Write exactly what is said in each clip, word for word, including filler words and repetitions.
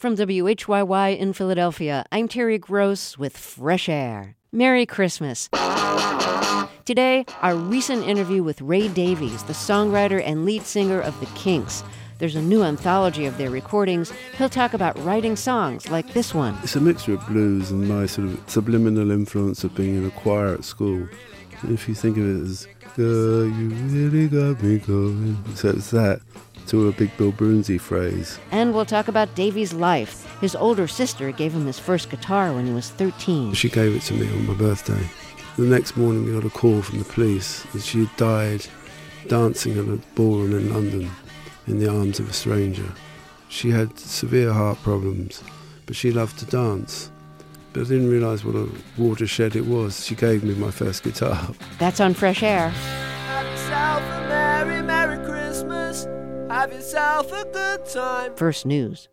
From W H Y Y in Philadelphia, I'm Terry Gross with Fresh Air. Merry Christmas. Today, our recent interview with Ray Davies, the songwriter and lead singer of The Kinks. There's a new anthology of their recordings. He'll talk about writing songs like this one. It's a mixture of blues and my sort of subliminal influence of being in a choir at school. If you think of it as, girl, you really got me going. So it's that to a big Bill Brunsey phrase. And we'll talk about Davies' life. His older sister gave him his first guitar when he was thirteen. She gave it to me on my birthday. The next morning we got a call from the police that she had died dancing at a ballroom in London in the arms of a stranger. She had severe heart problems, but she loved to dance. But I didn't realise what a watershed it was. She gave me my first guitar. That's on Fresh Air. Have yourself a merry, merry Christmas. Have yourself a good time. First News.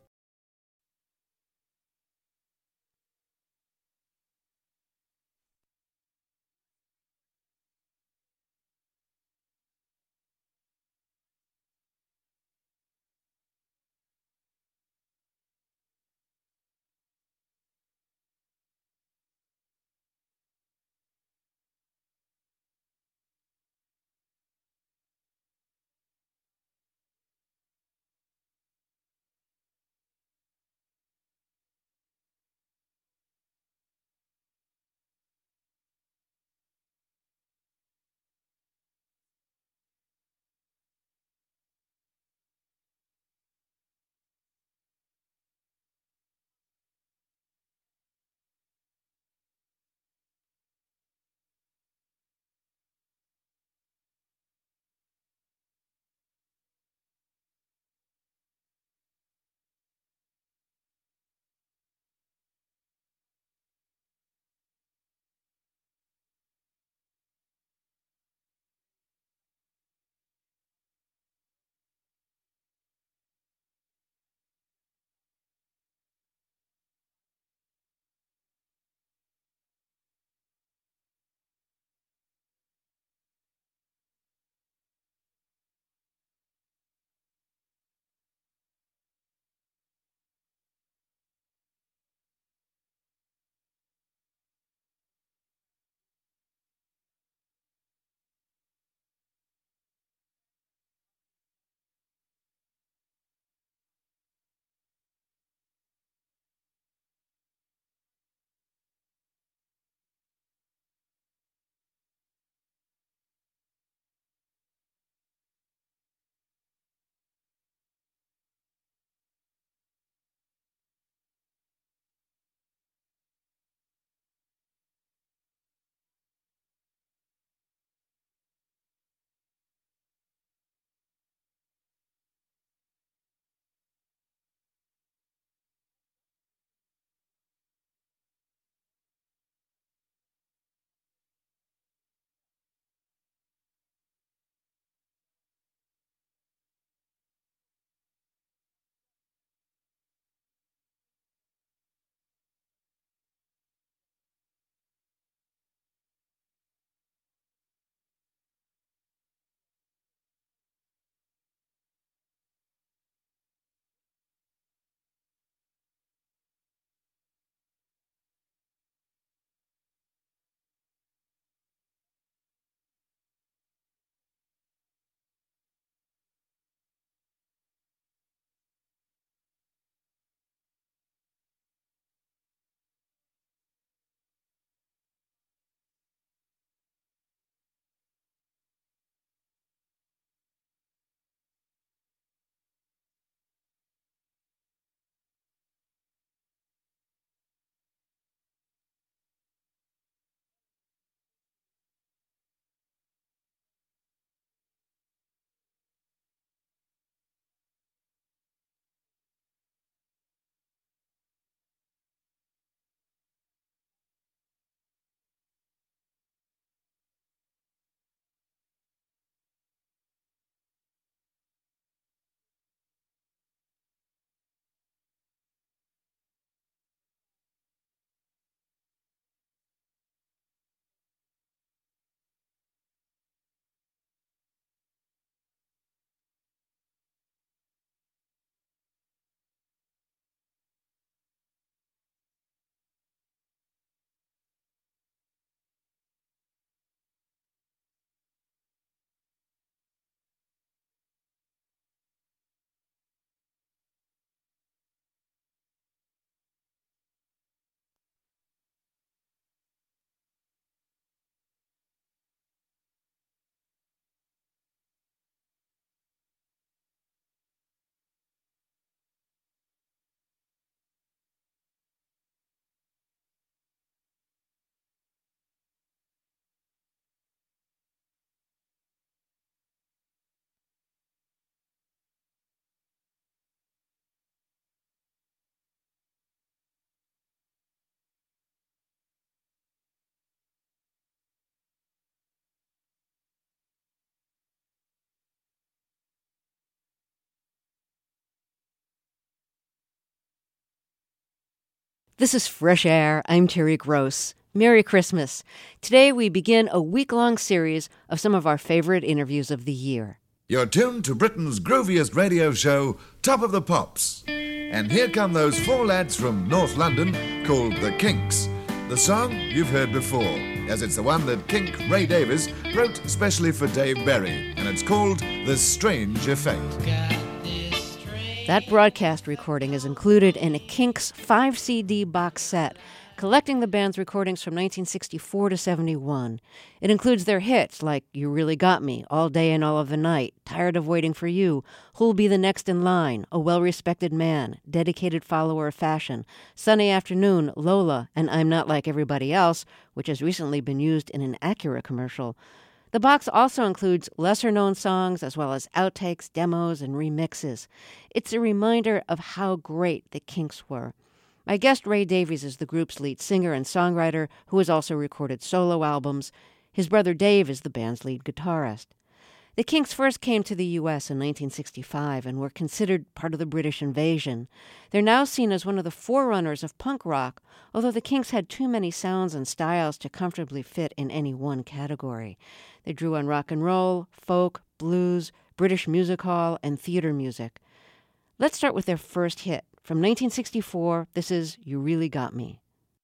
This is Fresh Air. I'm Terry Gross. Merry Christmas. Today we begin a week-long series of some of our favorite interviews of the year. You're tuned to Britain's grooviest radio show, Top of the Pops. And here come those four lads from North London called The Kinks. The song you've heard before, as it's the one that Kink Ray Davies wrote specially for Dave Berry, and it's called The Strange Effect. That broadcast recording is included in a Kinks five C D box set, collecting the band's recordings from nineteen sixty-four to seventy-one. It includes their hits like You Really Got Me, All Day and All of the Night, Tired of Waiting for You, Who'll Be the Next in Line, A Well-Respected Man, Dedicated Follower of Fashion, Sunny Afternoon, Lola, and I'm Not Like Everybody Else, which has recently been used in an Acura commercial. The box also includes lesser-known songs as well as outtakes, demos, and remixes. It's a reminder of how great the Kinks were. My guest, Ray Davies, is the group's lead singer and songwriter who has also recorded solo albums. His brother Dave is the band's lead guitarist. The Kinks first came to the U S in nineteen sixty-five and were considered part of the British invasion. They're now seen as one of the forerunners of punk rock, although the Kinks had too many sounds and styles to comfortably fit in any one category. They drew on rock and roll, folk, blues, British music hall, and theater music. Let's start with their first hit. From nineteen sixty-four, this is You Really Got Me.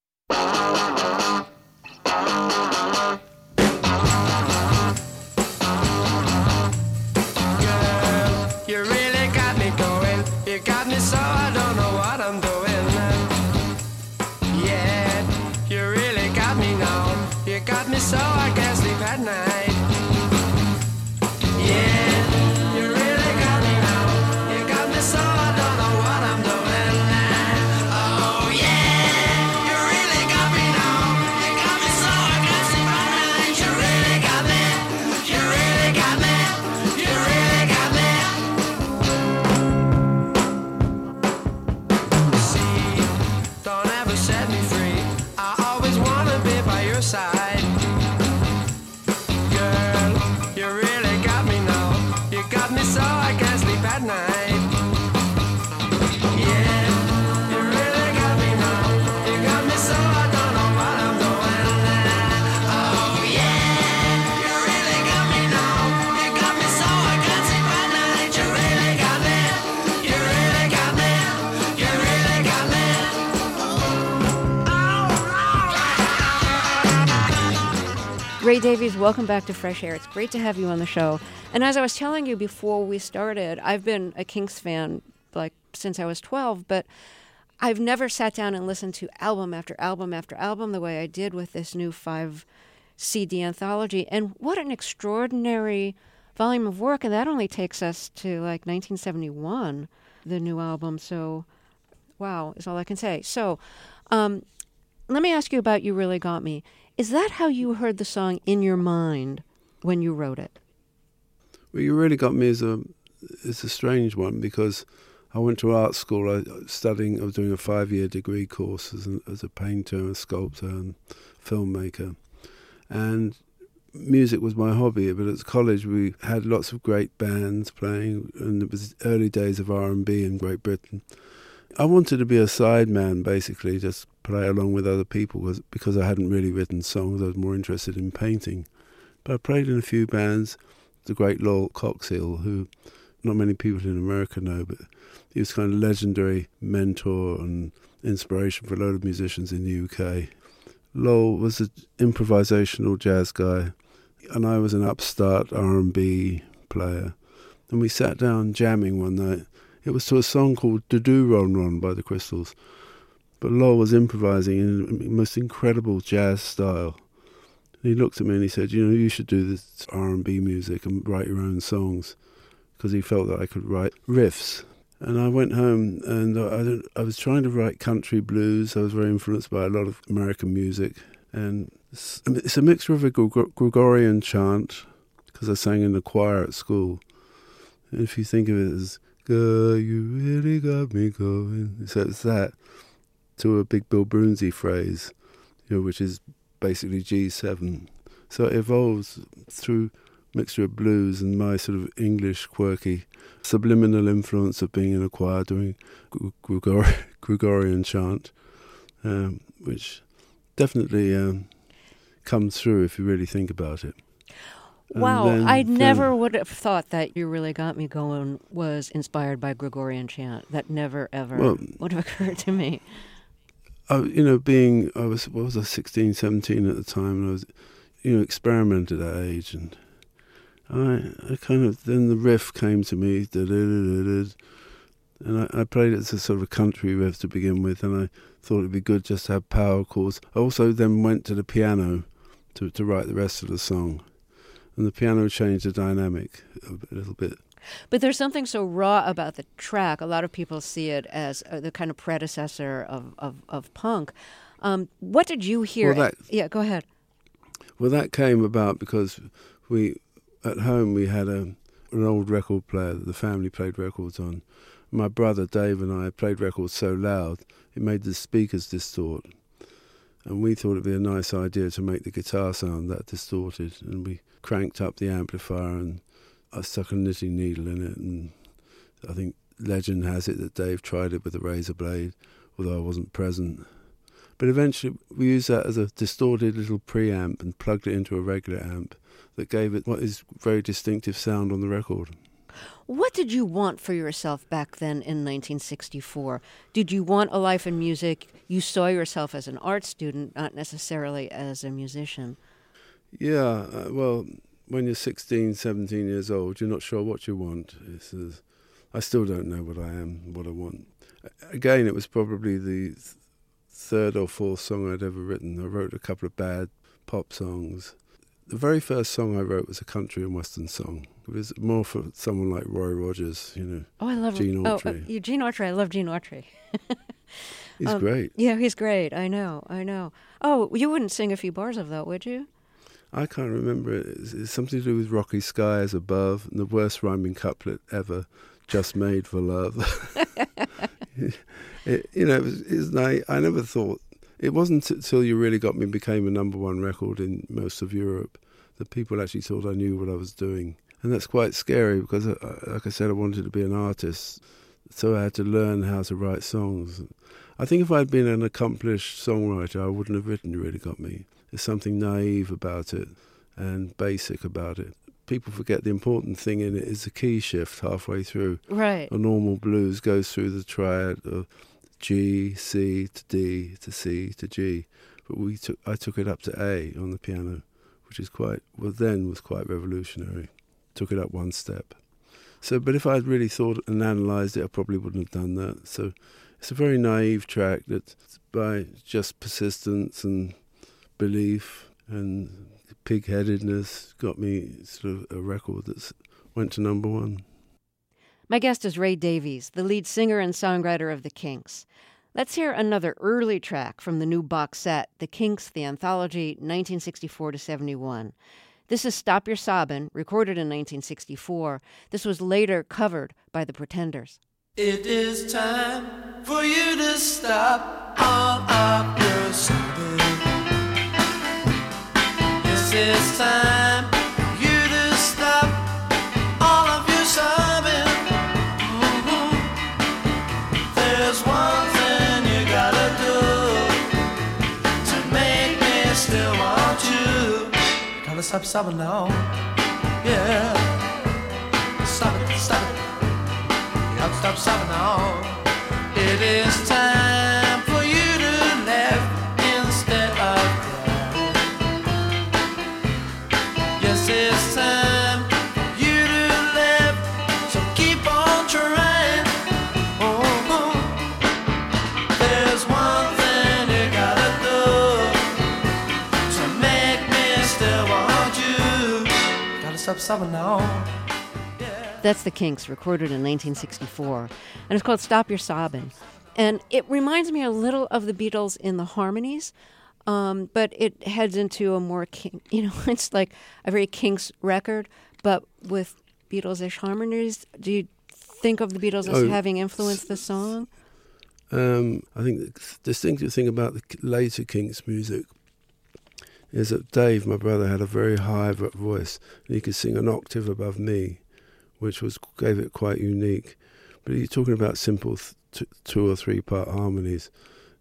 You really got me going. You got me so I don't know what I'm doing. Yeah, you really got me now. You got me so I can't sleep at night. Yeah, you really got me now. You got me so I don't know what I'm doing. Oh yeah, you really got me now. You got me so I can't sleep at night. You really got me. You really got me. You really got me. Don't ever set me free. I always wanna be by your side. Girl, you really got me now. You got me so I can't sleep at night. Yeah, you really got me now. You got me so I don't know what I'm doing. Oh yeah, you really got me now. You got me so I can't sleep at night. You really got me. You really got me. You really got me. Ray Davies, welcome back to Fresh Air. It's great to have you on the show. And as I was telling you before we started, I've been a Kinks fan like since I was twelve, but I've never sat down and listened to album after album after album the way I did with this new five C D anthology. And what an extraordinary volume of work. And that only takes us to like nineteen seventy-one, the new album. So, wow, is all I can say. So, um, let me ask you about You Really Got Me. Is that how you heard the song in your mind when you wrote it? Well, You Really Got Me is a is a strange one because I went to art school. I studying. I was doing a five-year degree course as, an, as a painter, a sculptor, and filmmaker, and music was my hobby. But at college, we had lots of great bands playing, and it was early days of R and B in Great Britain. I wanted to be a sideman, basically, just play along with other people because, because I hadn't really written songs. I was more interested in painting. But I played in a few bands. The great Lowell Coxhill, who not many people in America know, but he was kind of legendary mentor and inspiration for a lot of musicians in the U K. Lowell was an improvisational jazz guy, and I was an upstart R and B player. And we sat down jamming one night. It was to a song called Do-Do Ron Ron by the Crystals. But Lowell was improvising in the most incredible jazz style. And he looked at me and he said, you know, you should do this R and B music and write your own songs, because he felt that I could write riffs. And I went home and I, I was trying to write country blues. I was very influenced by a lot of American music. And it's, it's a mixture of a Gregorian chant, because I sang in the choir at school. And if you think of it as, girl, you really got me going. So it's that, to a big Bill Brunsey phrase, you know, which is basically G seven. So it evolves through mixture of blues and my sort of English quirky subliminal influence of being in a choir doing Gregor- Gregorian chant. um, which definitely um, comes through if you really think about it. And Wow, then- I then- never would have thought that You Really Got Me Going was inspired by Gregorian chant. That never, ever Well- would have occurred to me. I, you know, being, I was, what was I, sixteen, seventeen at the time, and I was, you know, experimented at that age, and I, I kind of, then the riff came to me, da-da-da-da-da, and I, I played it as a sort of a country riff to begin with, and I thought it'd be good just to have power chords. I also then went to the piano to, to write the rest of the song, and the piano changed the dynamic a little bit. But there's something so raw about the track. A lot of people see it as uh, the kind of predecessor of, of, of punk. Um, what did you hear? Well, that- yeah, go ahead. Well, that came about because we, at home, we had a, an old record player that the family played records on. My brother Dave and I played records so loud it made the speakers distort. And we thought it'd be a nice idea to make the guitar sound that distorted. And we cranked up the amplifier, and I stuck a knitting needle in it. And I think legend has it that Dave tried it with a razor blade, although I wasn't present. But eventually we used that as a distorted little preamp and plugged it into a regular amp that gave it what is very distinctive sound on the record. What did you want for yourself back then in nineteen sixty-four? Did you want a life in music? You saw yourself as an art student, not necessarily as a musician. Yeah, uh, well, when you're sixteen, seventeen years old, you're not sure what you want. It's, uh, I still don't know what I am, what I want. Again, it was probably the th- third or fourth song I'd ever written. I wrote a couple of bad pop songs. The very first song I wrote was a country and western song. It was more for someone like Roy Rogers, you know. Oh, I love Gene Oh, Autry. uh, you- Gene Autry. I love Gene Autry. He's Um, great. Yeah, he's great. I know. I know. Oh, you wouldn't sing a few bars of that, would you? I can't remember it. It's, it's something to do with rocky skies above, and the worst rhyming couplet ever, just made for love. it, you know, it was, it was nice. I never thought, it wasn't until You Really Got Me became a number one record in most of Europe that people actually thought I knew what I was doing. And that's quite scary because, I, like I said, I wanted to be an artist, so I had to learn how to write songs. I think if I'd been an accomplished songwriter, I wouldn't have written You Really Got Me. There's something naive about it and basic about it. People forget the important thing in it is the key shift halfway through. Right. A normal blues goes through the triad of G, C to D to C to G. But we took, I took it up to A on the piano, which is quite, well then was quite revolutionary. Took it up one step. So, but if I'd really thought and analysed it, I probably wouldn't have done that. So it's a very naive track that by just persistence and belief and pig-headedness got me sort of a record that went to number one. My guest is Ray Davies, the lead singer and songwriter of The Kinks. Let's hear another early track from the new box set, The Kinks, The Anthology, nineteen sixty-four to seventy-one. This is Stop Your Sobbin', recorded in nineteen sixty-four. This was later covered by The Pretenders. It is time for you to stop all of your sobbing. Yes, it's time for you to stop all of your sobbing. Mhm. There's one thing you gotta do to make me still want you. Gotta stop sobbing now. Yeah. Stop it, stop it. Stop sobbing now. It is time for you to laugh instead of cry. Yes, it's time for you to laugh, so keep on trying. Oh, there's one thing you gotta do to make me still want you. Gotta stop sobbing now. That's The Kinks, recorded in nineteen sixty-four. And it's called Stop Your Sobbin'. And it reminds me a little of the Beatles in the harmonies, um, but it heads into a more, king, you know, it's like a very Kinks record, but with Beatles-ish harmonies. Do you think of the Beatles as Oh, having influenced the song? Um, I think the distinctive thing about the later Kinks music is that Dave, my brother, had a very high voice, and he could sing an octave above me, which was gave it quite unique. But you're talking about simple th- t- two or three part harmonies,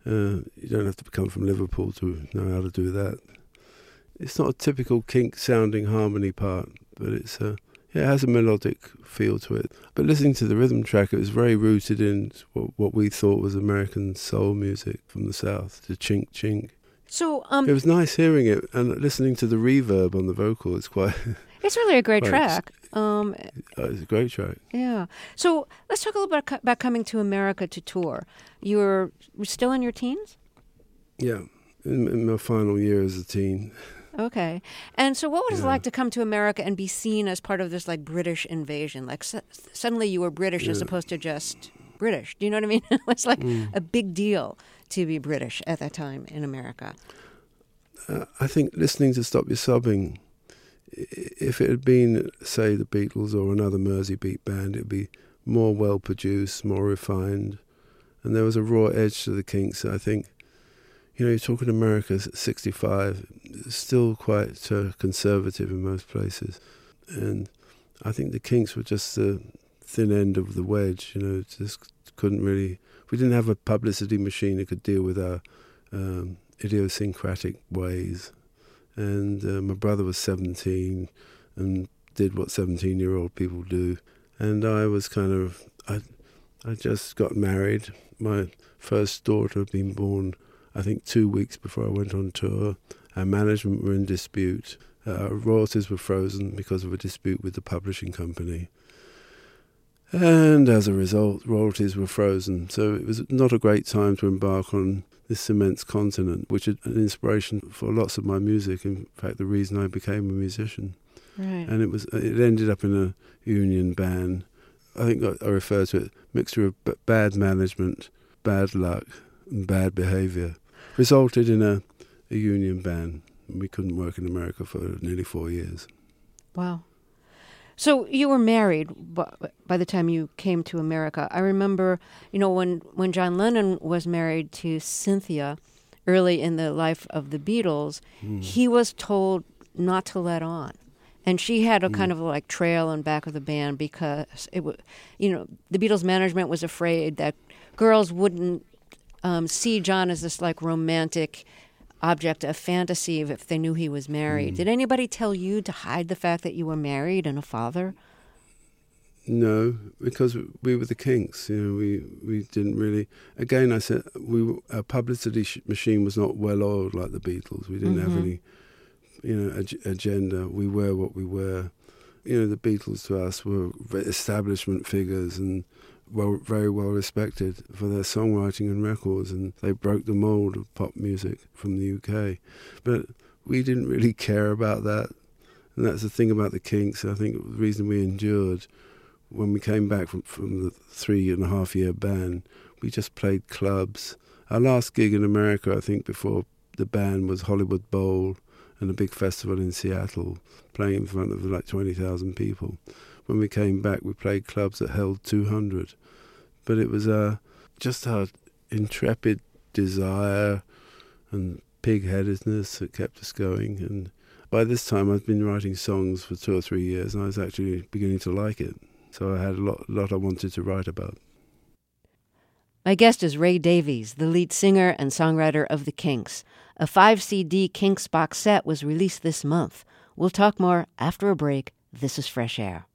Uh, you don't have to come from Liverpool to know how to do that. It's not a typical Kinks-sounding harmony part, but it's a, yeah, it has a melodic feel to it. But listening to the rhythm track, it was very rooted in what, what we thought was American soul music from the South, the chink chink. So um, it was nice hearing it and listening to the reverb on the vocal. It's quite. It's really a great quite, track. Um, it's a great track. Yeah. So let's talk a little bit about coming to America to tour. You were still in your teens? Yeah, in, in my final year as a teen. Okay. And so what was Yeah. it like to come to America and be seen as part of this like British invasion? Like su- suddenly you were British as Yeah. opposed to just British. Do you know what I mean? It was like Mm. a big deal to be British at that time in America. Uh, I think listening to Stop Your Sobbing, i- if it had been, say, the Beatles or another Mersey beat band, it would be more well-produced, more refined. And there was a raw edge to the Kinks. I think, you know, you're talking America at sixty-five, it's still quite uh, conservative in most places. And I think the Kinks were just the thin end of the wedge, you know, just couldn't really... We didn't have a publicity machine that could deal with our um, idiosyncratic ways. And uh, my brother was seventeen and did what seventeen-year-old people do. And I was kind of... I, I just got married. My first daughter had been born, I think, two weeks before I went on tour. Our management were in dispute. Uh, our royalties were frozen because of a dispute with the publishing company. And as a result, royalties were frozen. So it was not a great time to embark on this immense continent, which is an inspiration for lots of my music. In fact, the reason I became a musician. Right. And it was it ended up in a union ban. I think I, I refer to it mixture of b- bad management, bad luck, and bad behaviour. Resulted in a, a union ban. We couldn't work in America for nearly four years. Wow. So you were married b- by the time you came to America. I remember, you know, when, when John Lennon was married to Cynthia early in the life of the Beatles, Mm. he was told not to let on. And she had a Mm. kind of like trail in back of the band because it was, you know, the Beatles management was afraid that girls wouldn't um, see John as this like romantic object of fantasy if they knew he was married. Mm. Did anybody tell you to hide the fact that you were married and a father? No, because we were the Kinks. You know, we, we didn't really. Again, I said we were, our publicity sh- machine was not well oiled like the Beatles. We didn't have Mhm. any, you know, ag- agenda. We were what we were. You know, the Beatles to us were establishment figures and well, very well respected for their songwriting and records, and they broke the mold of pop music from the U K. But we didn't really care about that, and that's the thing about the Kinks. I think the reason we endured. When we came back from, from the three and a half year ban, we just played clubs. Our last gig in America, I think, before the ban was Hollywood Bowl and a big festival in Seattle, playing in front of like twenty thousand people. When we came back, we played clubs that held two hundred. But it was uh, just our intrepid desire and pig-headedness that kept us going. And by this time, I'd been writing songs for two or three years, and I was actually beginning to like it. So I had a lot, lot I wanted to write about. My guest is Ray Davies, the lead singer and songwriter of the Kinks. A five C D Kinks box set was released this month. We'll talk more after a break. This is Fresh Air.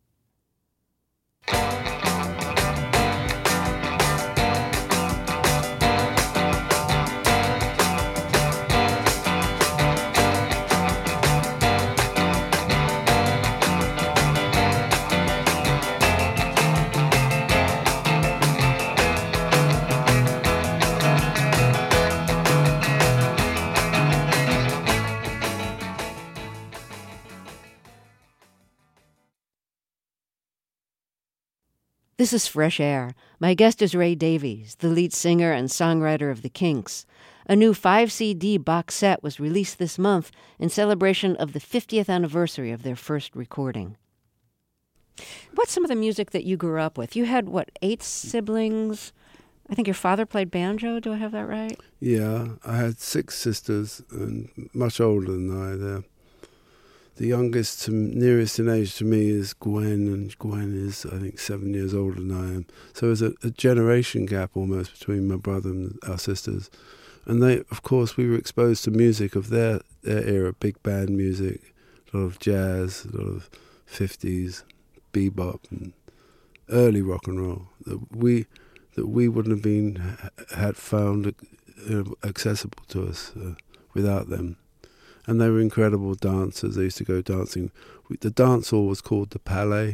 This is Fresh Air. My guest is Ray Davies, the lead singer and songwriter of the Kinks. A new five C D box set was released this month in celebration of the fiftieth anniversary of their first recording. What's some of the music that you grew up with? You had, what, eight siblings? I think your father played banjo. Do I have that right? Yeah, I had six sisters, and much older than I. They're The youngest to nearest in age to me is Gwen, and Gwen is, I think, seven years older than I am. So there's a, a generation gap almost between my brother and our sisters. And they, of course, we were exposed to music of their, their era, big band music, a lot of jazz, a lot of fifties, bebop, and early rock and roll that we that we wouldn't have been had found uh, accessible to us uh, without them. And they were incredible dancers. They used to go dancing. The dance hall was called the Palais,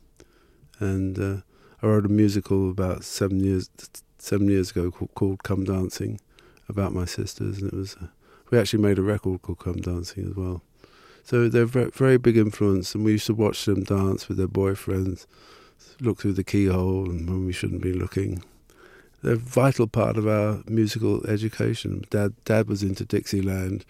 and uh, I wrote a musical about seven years seven years ago called, called Come Dancing, about my sisters, and it was uh, we actually made a record called Come Dancing as well. So they're very, very big influence, and we used to watch them dance with their boyfriends, look through the keyhole, and when we shouldn't be looking. They're a vital part of our musical education. Dad, Dad was into Dixieland.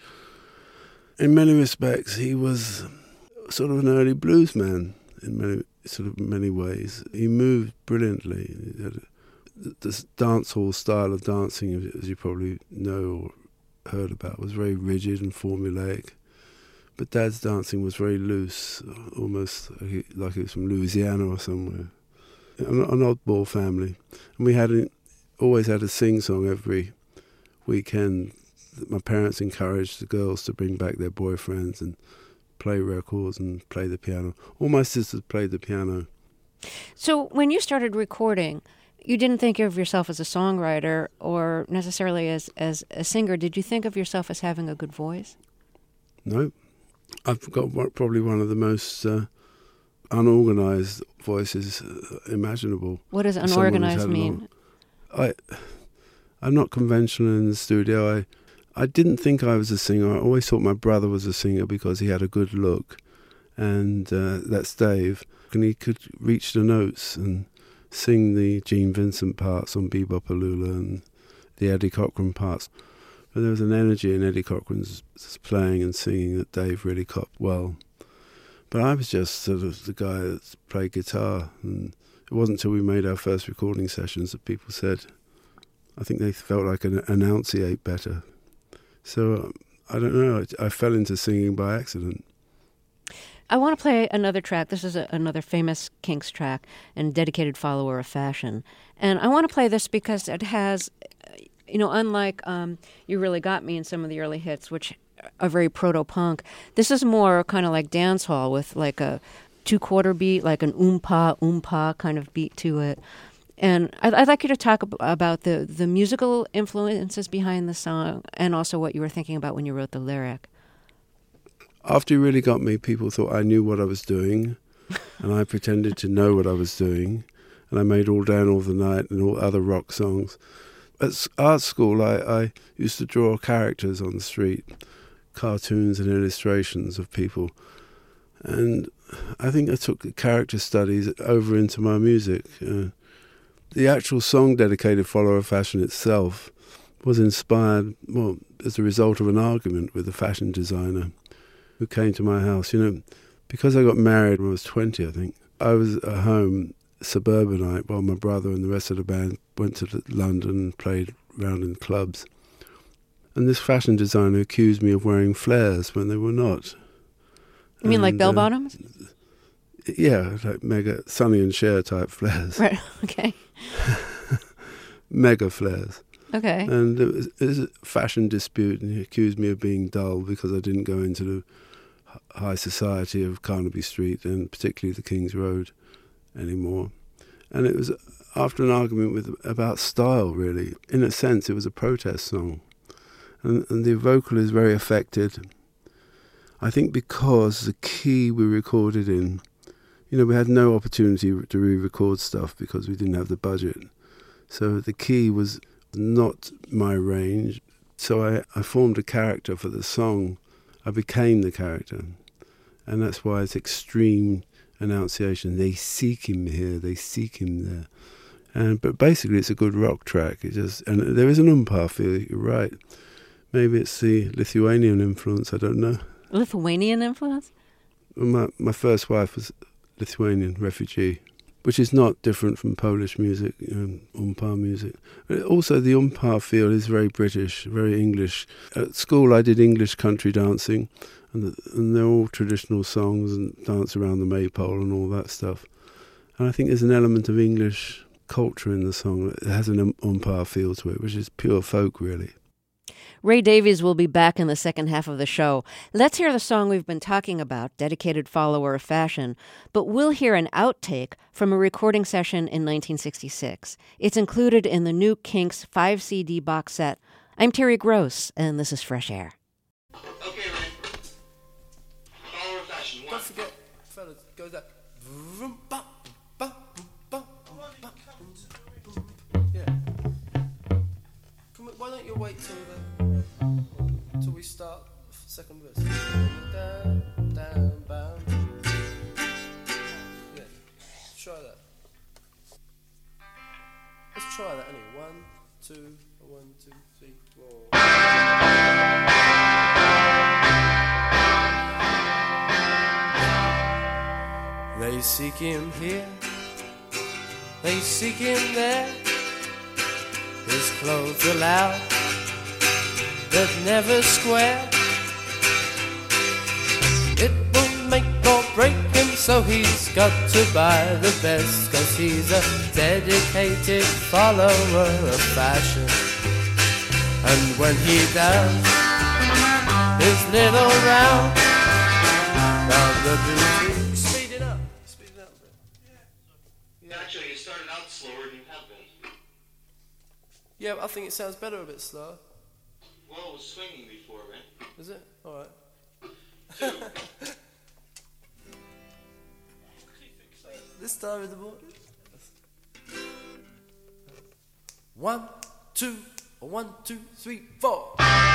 In many respects, he was sort of an early blues man in many sort of many ways. He moved brilliantly. He had a, this dance hall style of dancing, as you probably know or heard about, was very rigid and formulaic. But Dad's dancing was very loose, almost like he, like he was from Louisiana or somewhere. An, an oddball family, and we had a, always had a sing song every weekend. My parents encouraged the girls to bring back their boyfriends and play records and play the piano. All my sisters played the piano. So when you started recording, you didn't think of yourself as a songwriter or necessarily as, as a singer. Did you think of yourself as having a good voice? No. I've got probably one of the most uh, unorganized voices uh, imaginable. What does unorganized mean? Long, I, I'm not conventional in the studio. I I didn't think I was a singer. I always thought my brother was a singer because he had a good look, and uh, that's Dave. And he could reach the notes and sing the Gene Vincent parts on Bebop-A-Lula and the Eddie Cochran parts. But there was an energy in Eddie Cochran's playing and singing that Dave really copped well. But I was just sort of the guy that played guitar, and it wasn't until we made our first recording sessions that people said, I think they felt I could enunciate better. So, I don't know, I, I fell into singing by accident. I want to play another track. This is a, another famous Kinks track and dedicated follower of fashion. And I want to play this because it has, you know, unlike um, You Really Got Me and some of the early hits, which are very proto-punk, this is more kind of like dance hall with like a two-quarter beat, like an oompa, oompa kind of beat to it. And I'd, I'd like you to talk ab- about the, the musical influences behind the song and also what you were thinking about when you wrote the lyric. After You Really Got Me, people thought I knew what I was doing, and I pretended to know what I was doing, and I made All Down All the Night and all other rock songs. At art school, I, I used to draw characters on the street, cartoons and illustrations of people, and I think I took the character studies over into my music. Uh, The actual song dedicated Follower of Fashion itself was inspired, well, as a result of an argument with a fashion designer who came to my house. You know, because I got married when I was twenty, I think, I was at home, suburbanite, while my brother and the rest of the band went to London and played around in clubs. And this fashion designer accused me of wearing flares when they were not. You mean and, like bell-bottoms? Uh, yeah, like mega Sonny and Cher type flares. Right, okay. Mega flares. Okay. And it was, it was a fashion dispute, and he accused me of being dull because I didn't go into the high society of Carnaby Street and particularly the King's Road anymore. And it was after an argument with about style, really. In a sense, it was a protest song. And, and the vocal is very affected, I think, because the key we recorded in, you know, we had no opportunity to re-record stuff because we didn't have the budget. So the key was not my range. So I, I formed a character for the song. I became the character. And that's why it's extreme enunciation. They seek him here, they seek him there. And but basically it's a good rock track. It just and there is an oompa feel, you're right. Maybe it's the Lithuanian influence, I don't know. Lithuanian influence? My my first wife was Lithuanian refugee, which is not different from Polish music, um, oompa music. But also the oompa feel is very British, very English. At school I did English country dancing, And, the, and they're all traditional songs and Dance Around the Maypole and all that stuff. And I think there's an element of English culture in the song. It has an umpire feel to it, which is pure folk, really. Ray Davies will be back in the second half of the show. Let's hear the song we've been talking about, Dedicated Follower of Fashion, but we'll hear an outtake from a recording session in nineteen sixty-six. It's included in the new Kinks five C D box set. I'm Terry Gross, and this is Fresh Air. Okay, Ray. Follower of Fashion, one. Don't forget, fellas, go that. Vroom, ba, ba, ba, ba, ba, yeah. Can we, why don't you wait till the till we start the second verse? Down, down, bound. Yeah. Try that. Let's try that anyway. One, two, one, two, three, four. They seek him here, they seek him there. His clothes are loud, but never square. It will make or break him, so he's got to buy the best, 'cause he's a dedicated follower of fashion. And when he does his little round round the boutique, speed it up, speed it up a bit. Yeah. Actually, you started out slower than you have been. Yeah, I think it sounds better a bit slower. Well, it was swinging before, right? Is it? Alright. This time in the morning. One, two, one, two, three, four.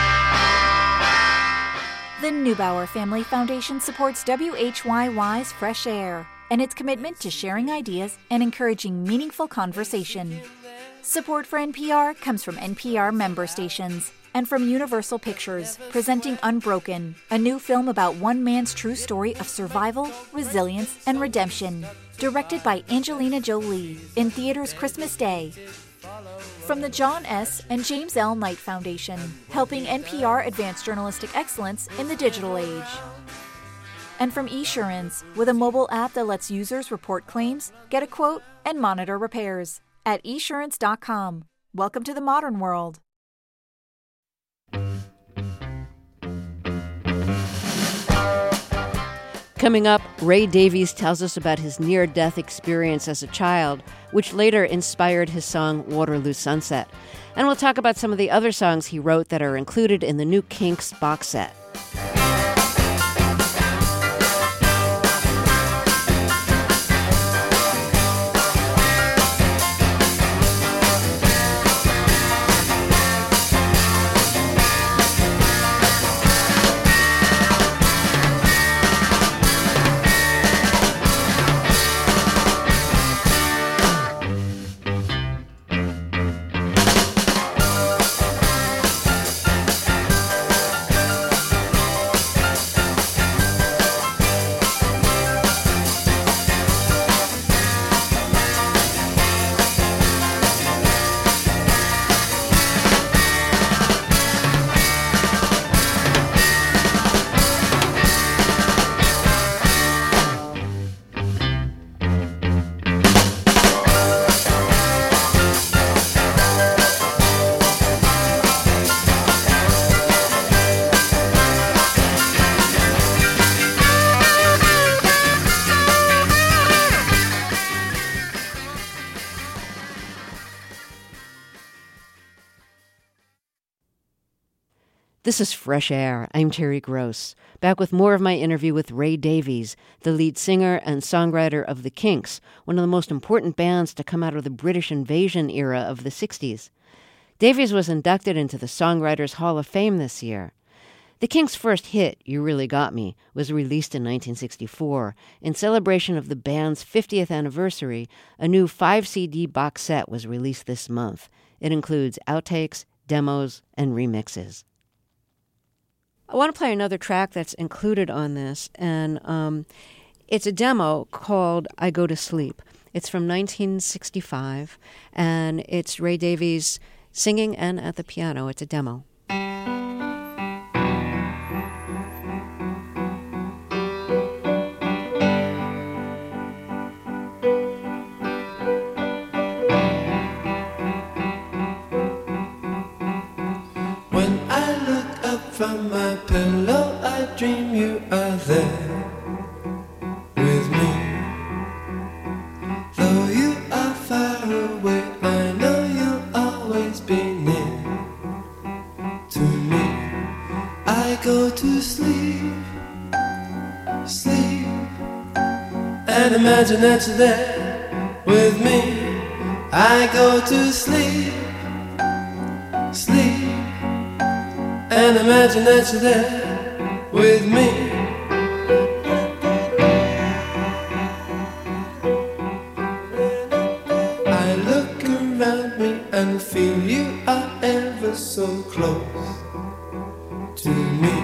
The Neubauer Family Foundation supports W H Y Y's Fresh Air and its commitment to sharing ideas and encouraging meaningful conversation. Support for N P R comes from N P R member stations and from Universal Pictures, presenting Unbroken, a new film about one man's true story of survival, resilience, and redemption. Directed by Angelina Jolie, in theaters Christmas Day. From the John S. and James L. Knight Foundation, helping N P R advance journalistic excellence in the digital age. And from Esurance, with a mobile app that lets users report claims, get a quote, and monitor repairs. At esurance dot com. Welcome to the modern world. Coming up, Ray Davies tells us about his near-death experience as a child, which later inspired his song Waterloo Sunset. And we'll talk about some of the other songs he wrote that are included in the new Kinks box set. This is Fresh Air. I'm Terry Gross, back with more of my interview with Ray Davies, the lead singer and songwriter of The Kinks, one of the most important bands to come out of the British invasion era of the sixties. Davies was inducted into the Songwriters Hall of Fame this year. The Kinks' first hit, You Really Got Me, was released in nineteen sixty-four. In celebration of the band's fiftieth anniversary, a new five C D box set was released this month. It includes outtakes, demos, and remixes. I want to play another track that's included on this, and um, it's a demo called I Go to Sleep. It's from nineteen sixty-five, and it's Ray Davies singing and at the piano. It's a demo. from my pillow, I dream you are there with me. Though you are far away, I know you'll always be near to me. I go to sleep, sleep, and imagine that you're there with me. I go to sleep, sleep, and imagine that you're there with me. I look around me and feel you are ever so close to me.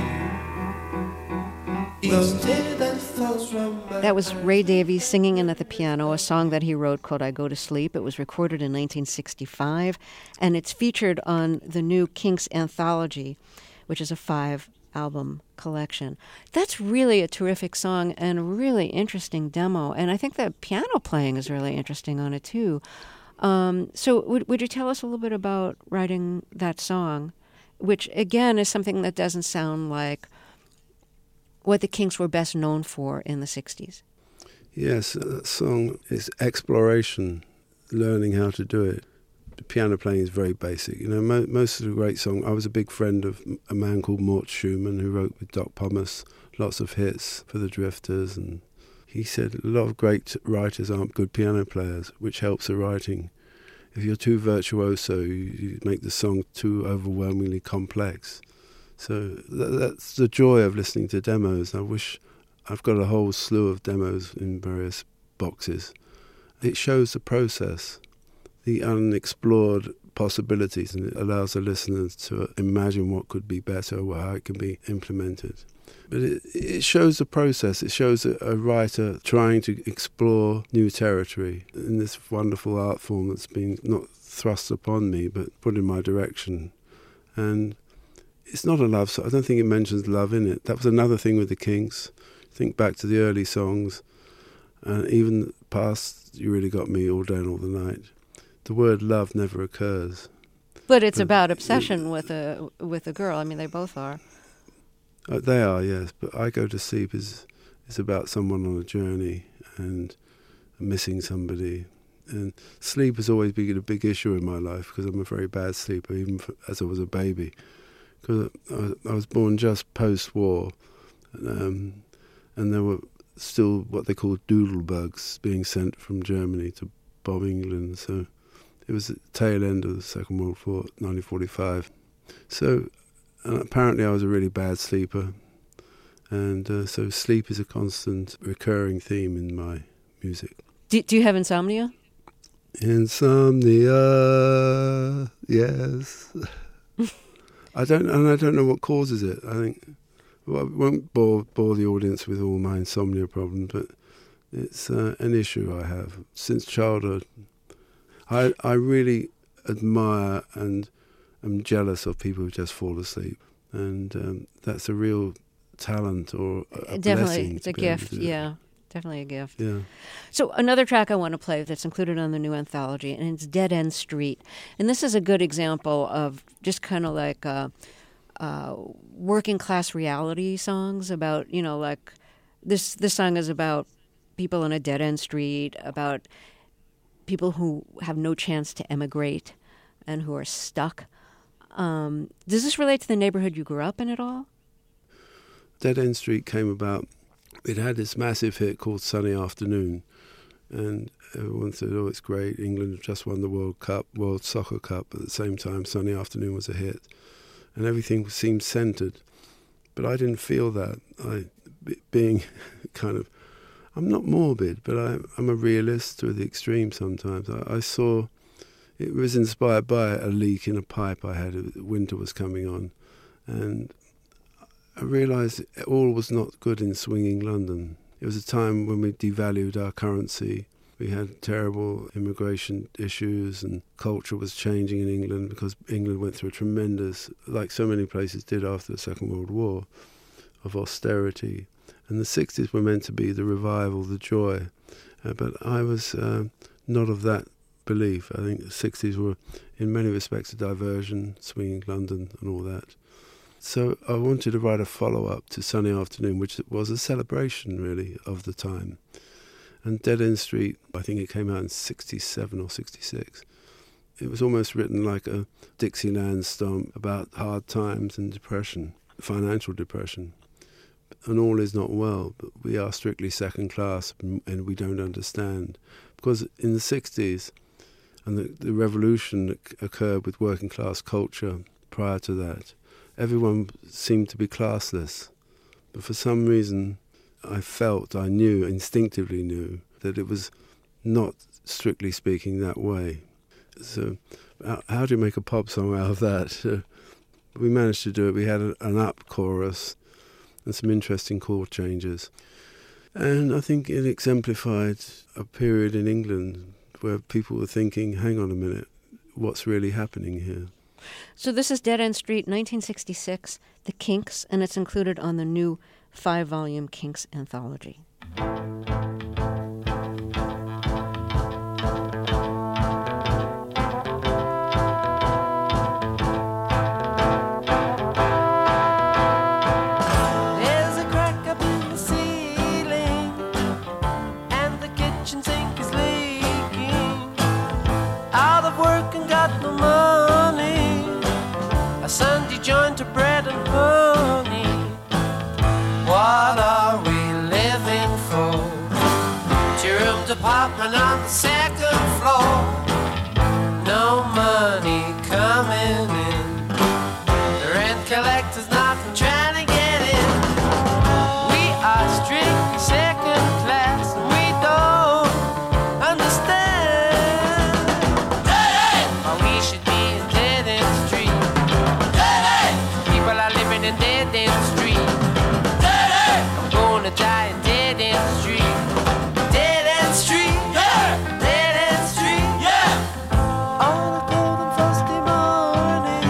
Each day that falls from my That was Ray Davies singing in at the piano, a song that he wrote called I Go to Sleep. It was recorded in nineteen sixty-five, and it's featured on the new Kinks anthology, which is a five-album collection. That's really a terrific song and a really interesting demo, and I think the piano playing is really interesting on it, too. Um, so would, would you tell us a little bit about writing that song, which, again, is something that doesn't sound like what the Kinks were best known for in the sixties? Yes, that song is exploration, learning how to do it. The piano playing is very basic. You know, mo- most of the great songs, I was a big friend of a man called Mort Schumann who wrote with Doc Pomus lots of hits for the Drifters, and he said a lot of great writers aren't good piano players, which helps the writing. If you're too virtuoso, you, you make the song too overwhelmingly complex. So th- that's the joy of listening to demos. I wish I've got a whole slew of demos in various boxes. It shows the process, the unexplored possibilities, and it allows the listeners to imagine what could be better or how it can be implemented. But it, it shows the process. It shows a, a writer trying to explore new territory in this wonderful art form that's been not thrust upon me but put in my direction. And it's not a love song. I don't think it mentions love in it. That was another thing with the Kinks. Think back to the early songs, and even past You Really Got Me, All Day and All the Night. The word love never occurs. But it's But about it- obsession with a with a girl. I mean, they both are. Uh, they are, yes, but I Go to Sleep is is about someone on a journey and missing somebody. And sleep has always been a big issue in my life because I'm a very bad sleeper, even for, as I was a baby. Because I, I was born just post-war, um, and there were still what they call doodle bugs being sent from Germany to bomb England. So it was the tail end of the Second World War, nineteen forty-five. So and apparently I was a really bad sleeper, and uh, so sleep is a constant recurring theme in my music. Do, do you have insomnia? Insomnia, yes. I don't, and I don't know what causes it. I think well, I won't bore bore the audience with all my insomnia problems, but it's uh, an issue I have since childhood. I I really admire and am jealous of people who just fall asleep, and um, that's a real talent or a, a Definitely, blessing. it's to a be able to gift. do it. Yeah, definitely a gift. Yeah. So another track I want to play that's included on the new anthology, and it's Dead End Street. And this is a good example of just kind of like uh, uh, working class reality songs about, you know, like this, this song is about people in a dead end street, about people who have no chance to emigrate and who are stuck. Um, does this relate to the neighborhood you grew up in at all? Dead End Street came about. It had this massive hit called Sunny Afternoon, and everyone said, oh, it's great, England have just won the World Cup, World Soccer Cup. At the same time, Sunny Afternoon was a hit, and everything seemed centred. But I didn't feel that. I, being kind of, I'm not morbid, but I, I'm a realist to the extreme sometimes. I, I saw, it was inspired by a leak in a pipe I had, winter was coming on, and I realised all was not good in swinging London. It was a time when we devalued our currency. We had terrible immigration issues, and culture was changing in England because England went through a tremendous, like so many places did after the Second World War, of austerity. And the sixties were meant to be the revival, the joy. Uh, but I was uh, not of that belief. I think the sixties were, in many respects, a diversion, swinging London and all that. So I wanted to write a follow-up to Sunny Afternoon, which was a celebration, really, of the time. And Dead End Street, I think it came out in sixty-seven or sixty-six. It was almost written like a Dixieland stomp about hard times and depression, financial depression. And all is not well, but we are strictly second class and we don't understand. Because in the sixties, and the, the revolution that occurred with working class culture prior to that, everyone seemed to be classless. But for some reason, I felt, I knew, instinctively knew, that it was not, strictly speaking, that way. So how, how do you make a pop song out of that? Uh, we managed to do it. We had a, an up chorus and some interesting chord changes. And I think it exemplified a period in England where people were thinking, hang on a minute, what's really happening here? So this is Dead End Street, nineteen sixty-six, The Kinks, and it's included on the new five-volume Kinks anthology. There's a crack up in the ceiling, and the kitchen sink is leaking. Out of work and got no money, a Sunday joint of bread and honey. What are we living for? Two-room apartment on the second floor. No money coming in. The rent collector's knocking, trying to get in. We are strictly second class, and we don't understand why we should be in Dead End Street. People are living in Dead End Street. I'm gonna die in Dead End Street. Dead End Street, yeah. Dead End Street, yeah. On a golden frosty morning,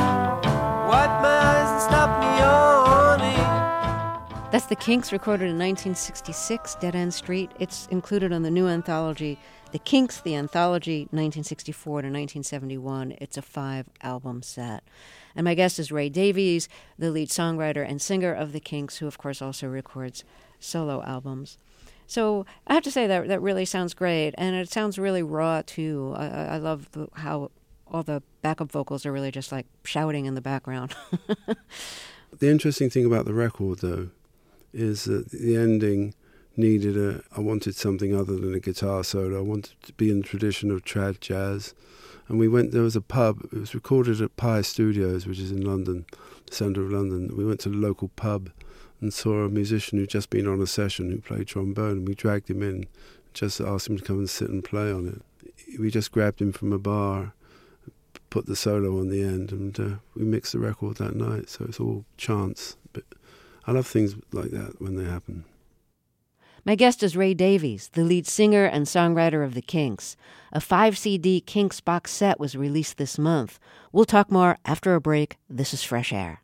wipe my eyes and stop me yawning. That's The Kinks, recorded in nineteen sixty-six, Dead End Street. It's included on the new anthology, The Kinks, the Anthology, nineteen sixty-four to nineteen seventy-one. It's a five-album set. And my guest is Ray Davies, the lead songwriter and singer of The Kinks, who, of course, also records solo albums. So I have to say that that really sounds great, and it sounds really raw, too. I, I love the, how all the backup vocals are really just like shouting in the background. The interesting thing about the record, though, is that the ending needed a... I wanted something other than a guitar solo. I wanted to be in the tradition of trad jazz. And we went, there was a pub, it was recorded at Pi Studios, which is in London, the centre of London. We went to the local pub and saw a musician who'd just been on a session who played trombone, and we dragged him in, just asked him to come and sit and play on it. We just grabbed him from a bar, put the solo on the end, and uh, we mixed the record that night, so it's all chance. But I love things like that when they happen. My guest is Ray Davies, the lead singer and songwriter of The Kinks. A five C D Kinks box set was released this month. We'll talk more after a break. This is Fresh Air.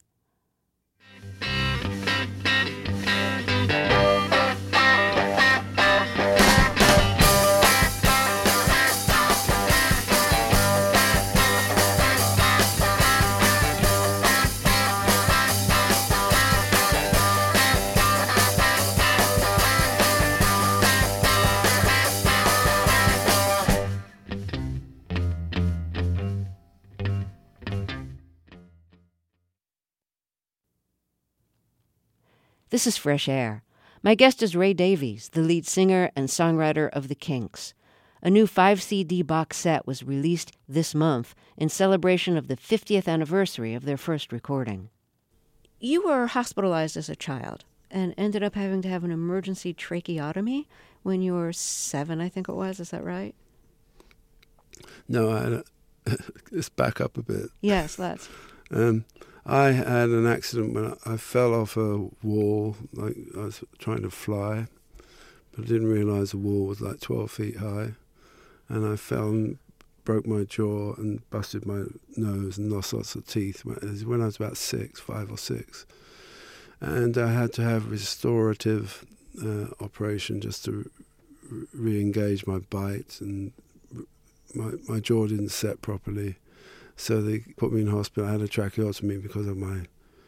This is Fresh Air. My guest is Ray Davies, the lead singer and songwriter of The Kinks. A new five C D box set was released this month in celebration of the fiftieth anniversary of their first recording. You were hospitalized as a child and ended up having to have an emergency tracheotomy when you were seven, I think it was. Is that right? No, I had a, let's back up a bit. Yes, let's. Um, I had an accident when I, I fell off a wall, like I was trying to fly, but I didn't realise the wall was like twelve feet high, and I fell and broke my jaw and busted my nose and lost lots of teeth when I was about six, five or six. And I had to have restorative uh, operation just to re- re-engage my bite, and my, my jaw didn't set properly. So they put me in hospital. I had a tracheotomy because of my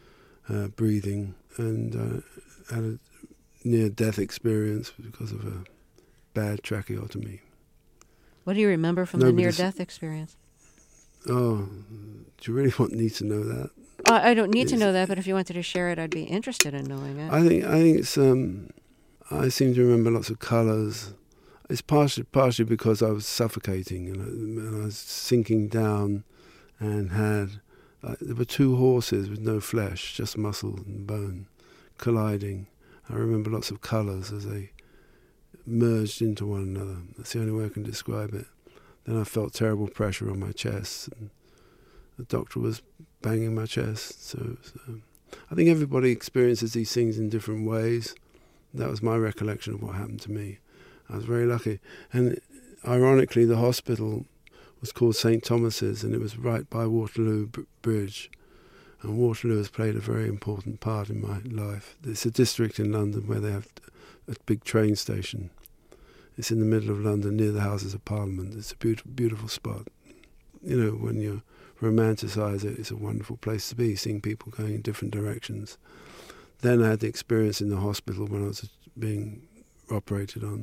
uh, breathing, and uh, had a near-death experience because of a bad tracheotomy. What do you remember from Nobody's- the near-death experience? Oh, do you really want need to know that? Uh, I don't need to It's- know that, but if you wanted to share it, I'd be interested in knowing it. I think I think it's. Um, I seem to remember lots of colours. It's partially partially because I was suffocating and I, and I was sinking down, and had uh, there were two horses with no flesh, just muscle and bone, colliding. I remember lots of colours as they merged into one another. That's the only way I can describe it. Then I felt terrible pressure on my chest, and the doctor was banging my chest. So, so I think everybody experiences these things in different ways. That was my recollection of what happened to me. I was very lucky. And ironically, the hospital was called Saint Thomas's, and it was right by Waterloo B- Bridge. And Waterloo has played a very important part in my life. It's a district in London where they have a big train station. It's in the middle of London, near the Houses of Parliament. It's a beautiful, beautiful spot. You know, when you romanticise it, it's a wonderful place to be, seeing people going in different directions. Then I had the experience in the hospital when I was being operated on.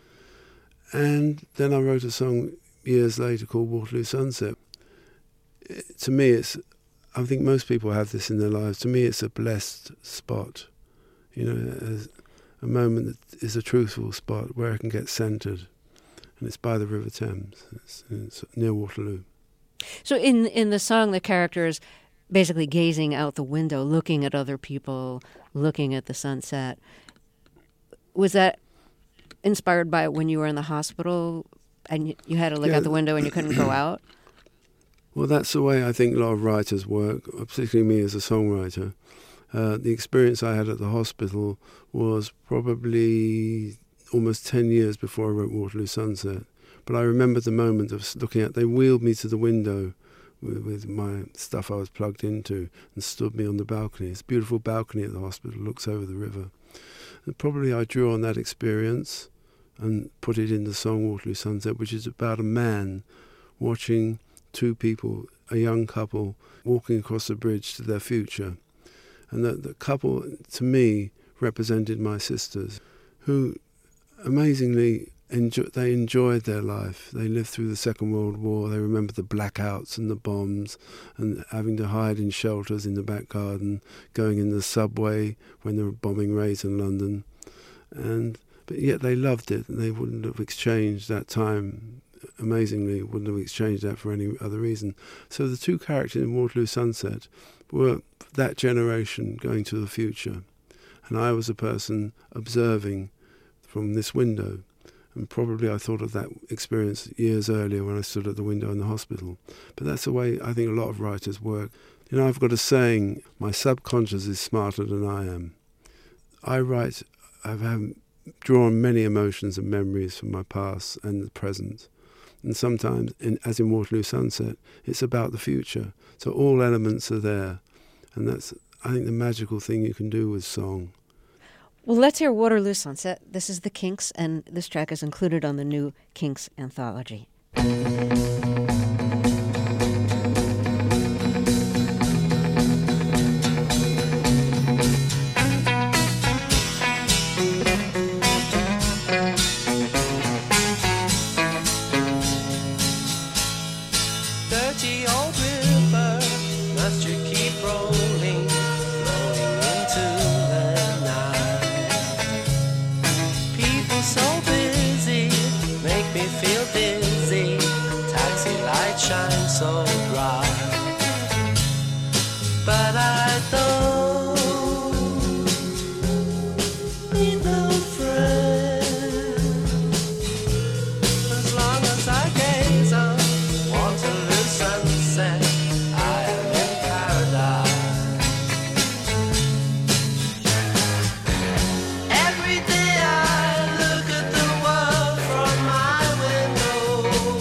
And then I wrote a song years later called Waterloo Sunset. It, to me, it's, I think most people have this in their lives. To me, it's a blessed spot. You know, as a moment that is a truthful spot where I can get centred. And it's by the River Thames. It's, it's near Waterloo. So in in the song, the character is basically gazing out the window, looking at other people, looking at the sunset. Was that inspired by when you were in the hospital and you, you had to look Yeah. out the window and you couldn't go out? Well, that's the way I think a lot of writers work, particularly me as a songwriter. Uh, the experience I had at the hospital was probably almost ten years before I wrote Waterloo Sunset. But I remember the moment of looking at, they wheeled me to the window with, with my stuff I was plugged into and stood me on the balcony. It's a beautiful balcony at the hospital, looks over the river. And probably I drew on that experience and put it in the song Waterloo Sunset, which is about a man watching two people, a young couple, walking across the bridge to their future. And that the couple, to me, represented my sisters, who amazingly enjoy, they enjoyed their life. They lived through the Second World War. They remember the blackouts and the bombs and having to hide in shelters in the back garden, going in the subway when there were bombing raids in London. And but yet they loved it, and they wouldn't have exchanged that time, amazingly, wouldn't have exchanged that for any other reason. So the two characters in Waterloo Sunset were that generation going to the future. And I was a person observing from this window. And probably I thought of that experience years earlier when I stood at the window in the hospital. But that's the way I think a lot of writers work. You know, I've got a saying, my subconscious is smarter than I am. I write, I've had, drawn many emotions and memories from my past and the present. And sometimes, in, as in Waterloo Sunset, it's about the future. So all elements are there. And that's, I think, the magical thing you can do with song. Well, let's hear Waterloo Sunset. This is the Kinks, and this track is included on the new Kinks anthology. Dirty old river, must you keep rolling, flowing into the night? People so busy, make me feel dizzy, taxi light shines so bright. But I don't need no friend, as long as I gaze on Waterloo sunset, I am in paradise. Every day I look at the world from my window.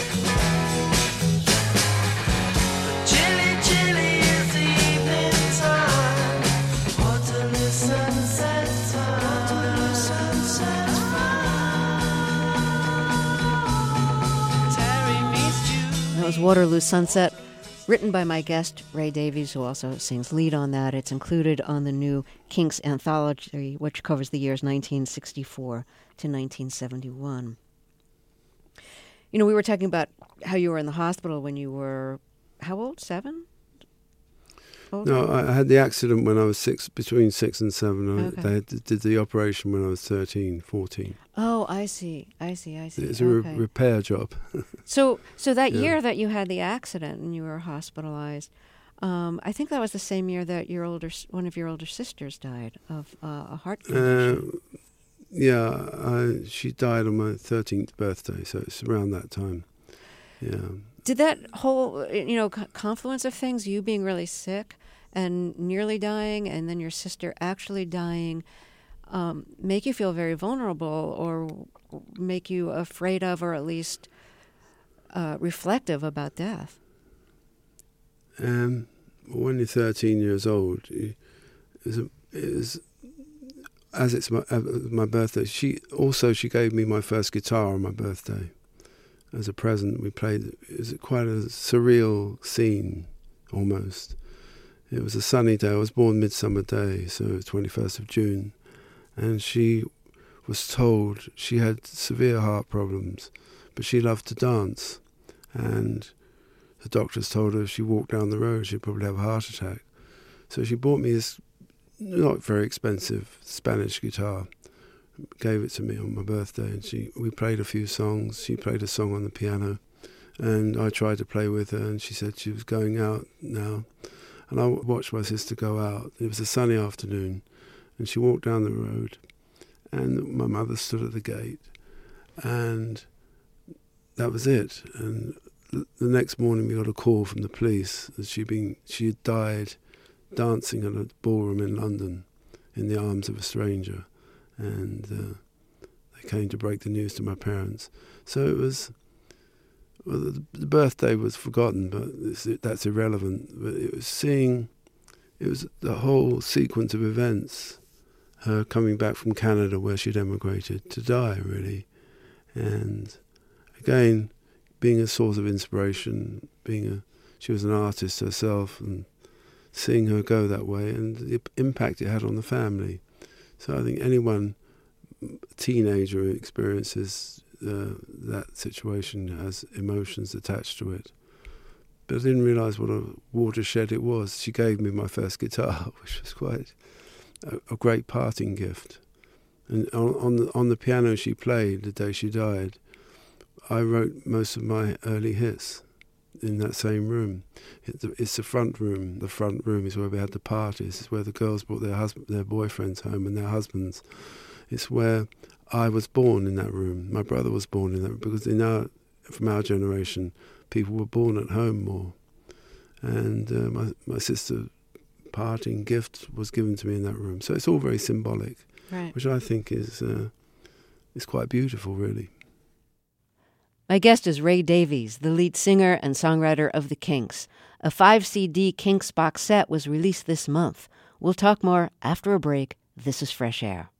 Chilly, chilly is the evening time. Waterloo sunset time. Waterloo sunset time. Terry meets you. That was Waterloo Sunset. written by my guest, Ray Davies, who also sings lead on that. It's included on the new Kinks anthology, which covers the years nineteen sixty-four to nineteen seventy-one. You know, we were talking about how you were in the hospital when you were, how old, seven? Older? No, I had the accident when I was six, between six and seven. Okay. I, they had, did the operation when I was thirteen, fourteen. Oh, I see, I see, I see. It's a okay. re- repair job. So, so that Yeah. year that you had the accident and you were hospitalized, um, I think that was the same year that your older, s- one of your older sisters died of uh, a heart condition. Uh, yeah, I, she died on my thirteenth birthday, so it's around that time. Yeah. Did that whole, you know, co- confluence of things, you being really sick and nearly dying, and then your sister actually dying, um, make you feel very vulnerable, or make you afraid of, or at least uh, reflective about death? Um, when you're thirteen years old, you, is a, is as it's my uh, my birthday. She also she gave me my first guitar on my birthday as a present. We played. It was quite a surreal scene, almost. It was a sunny day. I was born Midsummer Day, so twenty-first of June, and she was told she had severe heart problems, but she loved to dance, and the doctors told her if she walked down the road she'd probably have a heart attack. So she bought me this not very expensive Spanish guitar, gave it to me on my birthday, and she we played a few songs. She played a song on the piano, and I tried to play with her, and she said she was going out now. And I watched my sister go out. It was a sunny afternoon, and she walked down the road, and my mother stood at the gate, and that was it. And the next morning we got a call from the police that she'd been she had died dancing at a ballroom in London in the arms of a stranger, and uh, they came to break the news to my parents. So it was. Well, the, the birthday was forgotten, but it's, that's irrelevant. But it was seeing, it was the whole sequence of events, her coming back from Canada where she'd emigrated to die, really. And again, being a source of inspiration, being a, she was an artist herself, and seeing her go that way and the impact it had on the family. So I think anyone, teenager who experiences Uh, that situation has emotions attached to it. But I didn't realise what a watershed it was. She gave me my first guitar, which was quite a, a great parting gift. And on, on, the, on the piano she played the day she died, I wrote most of my early hits in that same room. It, it's the front room. The front room is where we had the parties. It's where the girls brought their husband, their boyfriends home and their husbands. It's where I was born in that room. My brother was born in that room, because in our, from our generation, people were born at home more. And uh, my my sister's parting gift was given to me in that room. So it's all very symbolic, Right. which I think is uh, is quite beautiful, really. My guest is Ray Davies, the lead singer and songwriter of the Kinks. A five C D Kinks box set was released this month. We'll talk more after a break. This is Fresh Air.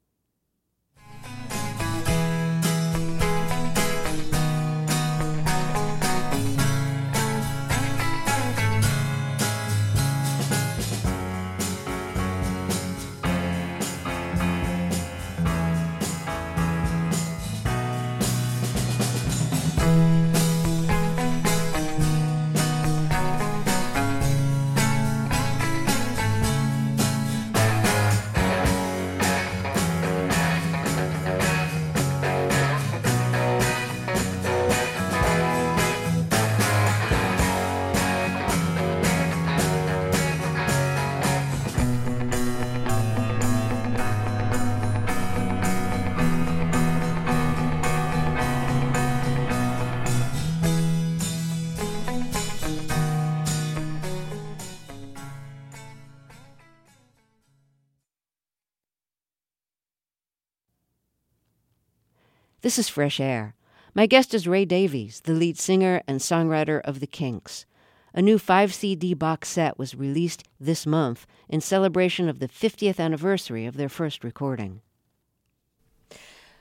This is Fresh Air. My guest is Ray Davies, the lead singer and songwriter of the Kinks. A new five C D box set was released this month in celebration of the fiftieth anniversary of their first recording.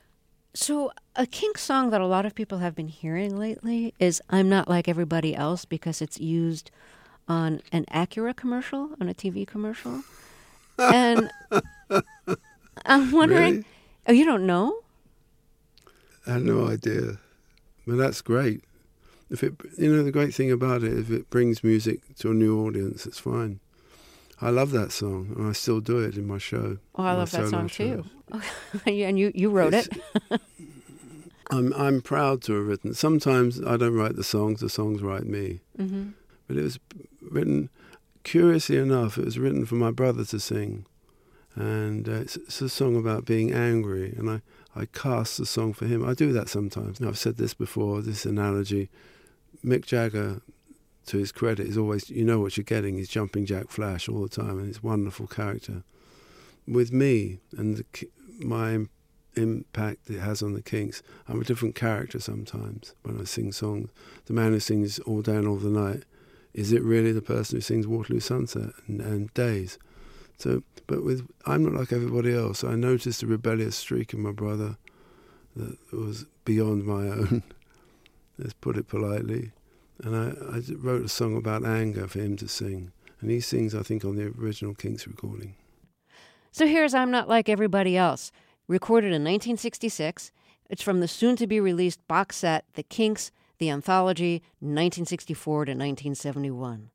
So a Kinks song that a lot of people have been hearing lately is I'm Not Like Everybody Else because it's used on an Acura commercial, on a T V commercial. And I'm wondering, Really? oh, you don't know? I had no idea. But that's great. If it, you know, the great thing about it, if it brings music to a new audience, it's fine. I love that song, and I still do it in my show. Oh, I my love that solo song shows. too. And you, you wrote It's- it. I'm I'm proud to have written. Sometimes I don't write the songs; the songs write me. Mm-hmm. But it was written. Curiously enough, it was written for my brother to sing, and uh, it's, it's a song about being angry. And I I cast the song for him. I do that sometimes. Now, I've said this before. This analogy. Mick Jagger, to his credit, is always, you know what you're getting. He's jumping Jack Flash all the time, and he's a wonderful character. With me and the, Ki- my im- impact it has on the Kinks, I'm a different character sometimes when I sing songs. The man who sings All Day and All the Night, is it really the person who sings Waterloo Sunset and, and Days? So, but with I'm Not Like Everybody Else, I noticed a rebellious streak in my brother that was beyond my own. Let's put it politely. And I, I wrote a song about anger for him to sing. And he sings, I think, on the original Kinks recording. So here's I'm Not Like Everybody Else, recorded in nineteen sixty-six. It's from the soon-to-be-released box set, The Kinks, The Anthology, nineteen sixty-four to nineteen seventy-one.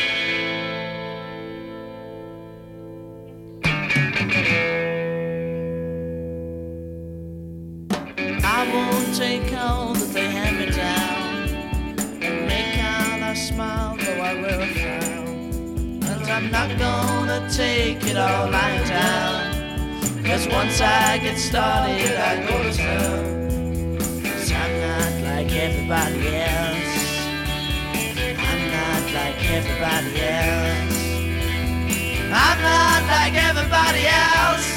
I won't take all that they hand me down and make out I smile though I wear a frown. And I'm not gonna take it all lying down, 'cause once I get started I go to town. 'Cause I'm not like everybody else. I'm not like everybody else. I'm not like everybody else.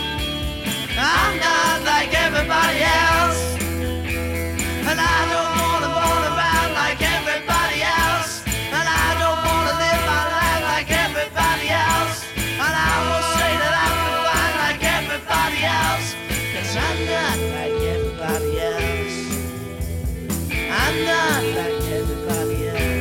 I'm not like everybody else. And I don't wanna run around like everybody else. And I don't wanna live my life like everybody else. And I will say that I'm fine like everybody else. 'Cause I'm not like everybody else. I'm not like everybody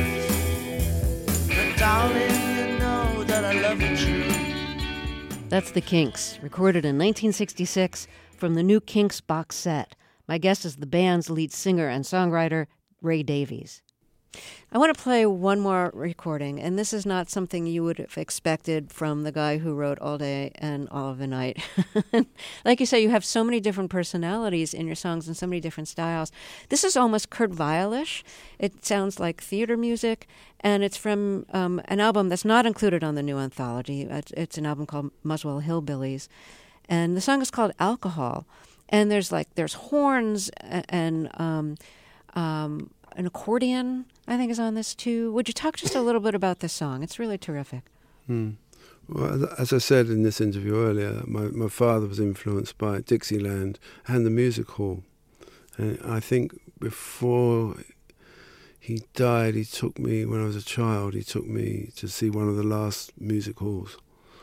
else. But darling, you know that I love you true. That's The Kinks, recorded in nineteen sixty-six from the new Kinks box set. My guest is the band's lead singer and songwriter, Ray Davies. I want to play one more recording, and this is not something you would have expected from the guy who wrote All Day and All of the Night. Like you say, you have so many different personalities in your songs and so many different styles. This is almost Kurt Weill-ish. It sounds like theater music, and it's from um, an album that's not included on the new anthology. It's, it's an album called Muswell Hillbillies, and the song is called Alcohol. And there's like there's horns and um, um, an accordion, I think, is on this too. Would you talk just a little bit about this song? It's really terrific. Hmm. Well, as I said in this interview earlier, my, my father was influenced by Dixieland and the music hall. And I think before he died, he took me, when I was a child, he took me to see one of the last music halls.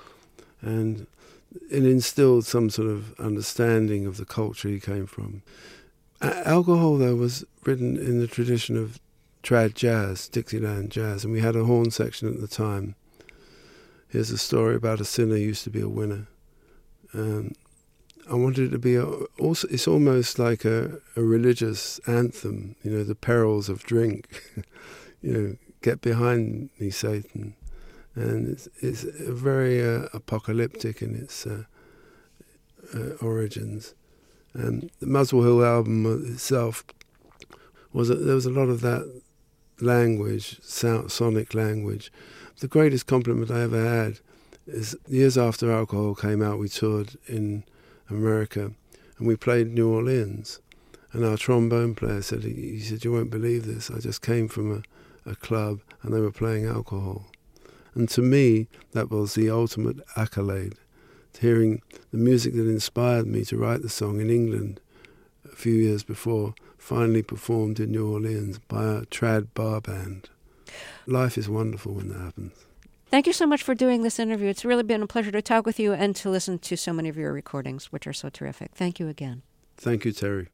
And it instilled some sort of understanding of the culture he came from. A- Alcohol, though, was written in the tradition of trad jazz, Dixieland jazz, and we had a horn section at the time. Here's a story about a sinner who used to be a winner. Um, I wanted it to be a, also. It's almost like a, a religious anthem. You know, the perils of drink. You know, get behind me, Satan. And it's, it's very uh, apocalyptic in its uh, uh, origins. And the Muswell Hill album itself was a, there was a lot of that language, sound, sonic language. The greatest compliment I ever had is years after Alcohol came out, we toured in America and we played New Orleans. And our trombone player said, he said, "You won't believe this. I just came from a, a club and they were playing Alcohol." And to me, that was the ultimate accolade. Hearing the music that inspired me to write the song in England a few years before, finally performed in New Orleans by a trad bar band. Life is wonderful when that happens. Thank you so much for doing this interview. It's really been a pleasure to talk with you and to listen to so many of your recordings, which are so terrific. Thank you again. Thank you, Terry.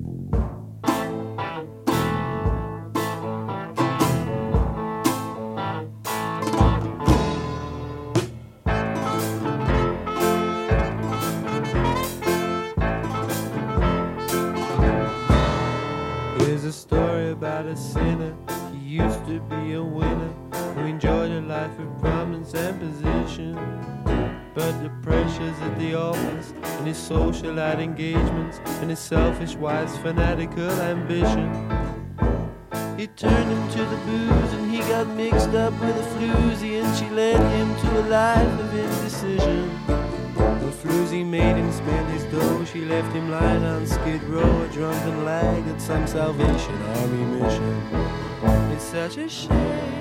Here's a story about a sinner. He used to be a winner who enjoyed a life of prominence and position. But the pressures at the office and his socialite engagements and his selfish wife's fanatical ambition, it turned him to the booze, and he got mixed up with a floozy, and she led him to a life of indecision. The floozy made him spend his dough. She left him lying on Skid Row, a drunken lag at some Salvation Army mission. It's such a shame.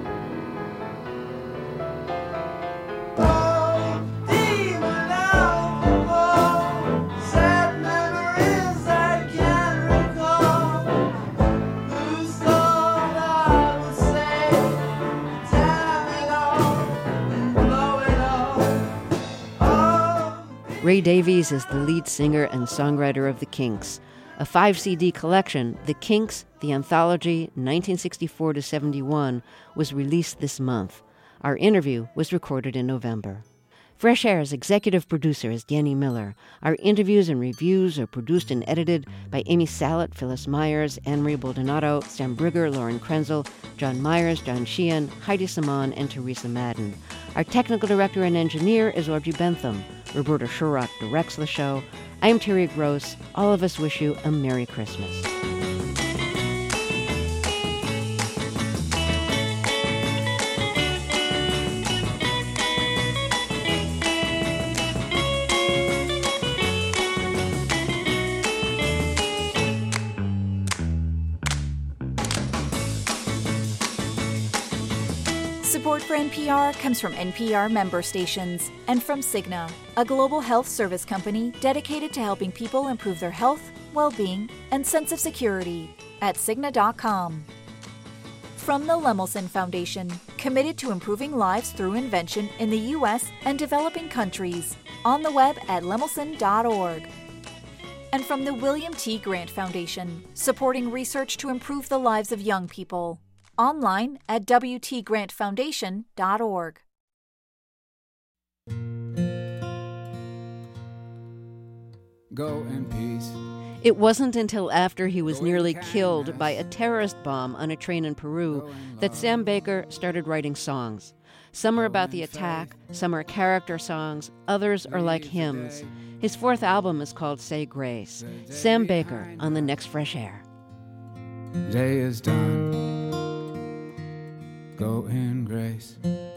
Ray Davies is the lead singer and songwriter of The Kinks. A five C D collection, The Kinks, The Anthology, nineteen sixty-four to seventy-one, was released this month. Our interview was recorded in November. Fresh Air's executive producer is Danny Miller. Our interviews and reviews are produced and edited by Amy Salet, Phyllis Myers, Anne-Marie Baldonado, Sam Brigger, Lauren Krenzel, John Myers, John Sheehan, Heidi Simon, and Teresa Madden. Our technical director and engineer is Audrey Bentham. Roberta Shurock directs the show. I'm Terry Gross. All of us wish you a Merry Christmas. Support for N P R comes from N P R member stations and from Cigna, a global health service company dedicated to helping people improve their health, well-being, and sense of security at Cigna dot com. From the Lemelson Foundation, committed to improving lives through invention in the U S and developing countries, on the web at lemelson dot org. And from the William T. Grant Foundation, supporting research to improve the lives of young people, online at w t grant foundation dot org. Go in peace. It wasn't until after he was nearly killed by a terrorist bomb on a train in Peru that Sam Baker started writing songs. Some are about the attack, some are character songs, others are like hymns. His fourth album is called Say Grace. Sam Baker on the next Fresh Air. Day is done. Go in grace.